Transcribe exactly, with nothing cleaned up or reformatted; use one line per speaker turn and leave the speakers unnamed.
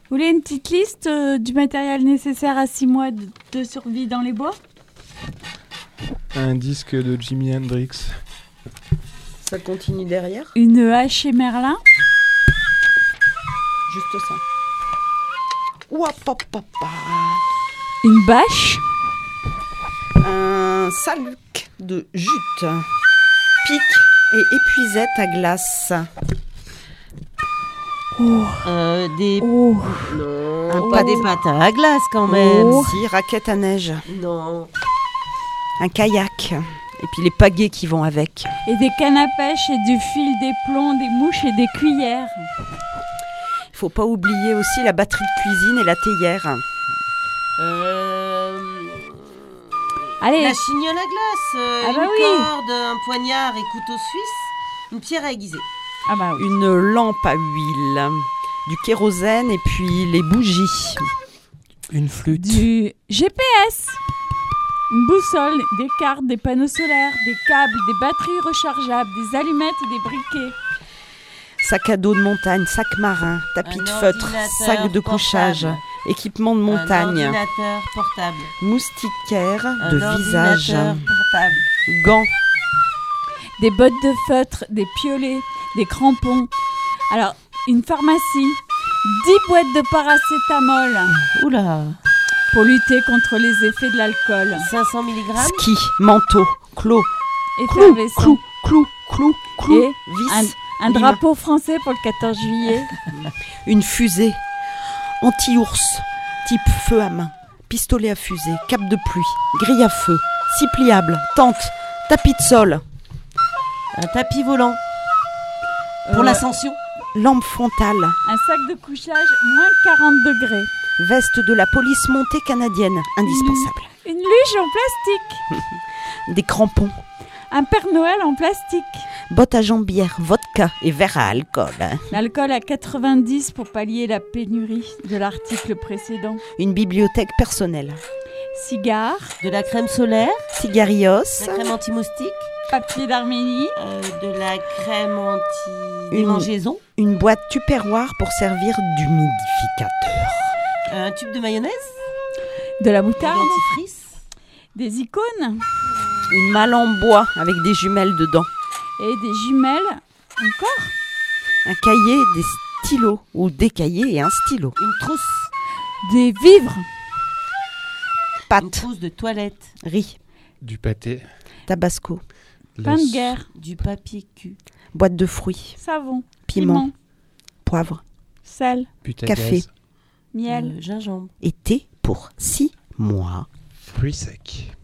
Vous voulez une petite liste euh, du matériel nécessaire à six mois de, de survie dans les bois?
Un disque de Jimi Hendrix.
Ça continue derrière.
Une hache et Merlin.
Juste ça. Ouah, papa.
Une bâche.
Un saluc de jute. Pic et épuisette à glace.
Oh.
Euh, des...
Oh.
Non,
Un
pas
pâte.
des patins à glace quand même.
Oh.
Si, raquette à neige.
Non.
Un kayak. Et puis les pagaies qui vont avec.
Et des cannes à pêche et du fil, des plombs, des mouches et des cuillères.
Il faut pas oublier aussi la batterie de cuisine et la théière.
Euh...
Allez,
La chignole à glace, euh,
Ah
une
bah oui.
corde, un poignard et couteau suisse, une pierre à aiguiser.
ah bah oui.
Une lampe à huile. Du kérosène et puis les bougies.
Une flûte.
Du G P S. Une boussole, des cartes, des panneaux solaires, des câbles, des batteries rechargeables, des allumettes et des briquets.
Sac à dos de montagne, sac marin, tapis
Un
de feutre,
ordinateur
sac de couchage,
portable.
équipement de
Un
montagne,
ordinateur portable.
moustiquaire
Un
de visage,
ordinateur portable.
gants,
Des bottes de feutre, des piolets, des crampons. Alors, une pharmacie, dix boîtes de paracétamol
Oula.
pour lutter contre les effets de l'alcool.
cinq cents milligrammes.
ski, manteau, clos, clou,
Effervescent.
clou, clou, clou, clou,
Et
vis,
un, un
lime.
drapeau français pour le quatorze juillet.
une fusée, anti-ours, type feu à main, pistolet à fusée, cape de pluie, grille à feu, scie pliable, tente, tapis de sol,
Un tapis volant. Pour
Euh,
l'ascension.
lampe frontale,
Un sac de couchage, moins quarante degrés.
veste de la police montée canadienne, indispensable,
Une luge en plastique.
des crampons,
Un Père Noël en plastique.
bottes à jambières, vodka et verre à alcool,
L'alcool à quatre-vingt-dix pour pallier la pénurie de l'article précédent.
une bibliothèque personnelle,
Cigares,
De la crème solaire.
cigarios,
De la crème anti-moustique.
papier d'Arménie,
euh, de la crème
Une-
anti-démangeaison.
une boîte tupperware pour servir d'humidificateur,
Un tube de mayonnaise.
de la
Du
moutarde,
dentifrice.
des icônes
une malle en bois avec des jumelles dedans,
et des jumelles. Encore
un cahier, des stylos ou des cahiers et un stylo,
Une trousse.
des vivres,
Une
pâte,
trousse de toilette.
riz,
Du pâté.
tabasco,
pain
l'os,
de guerre,
Du papier cul.
boîte de fruits,
savon,
piment,
piment,
poivre,
sel,
but à
café.
gaz,
miel.
euh, gingembre.
et thé pour six mois.
fruits secs.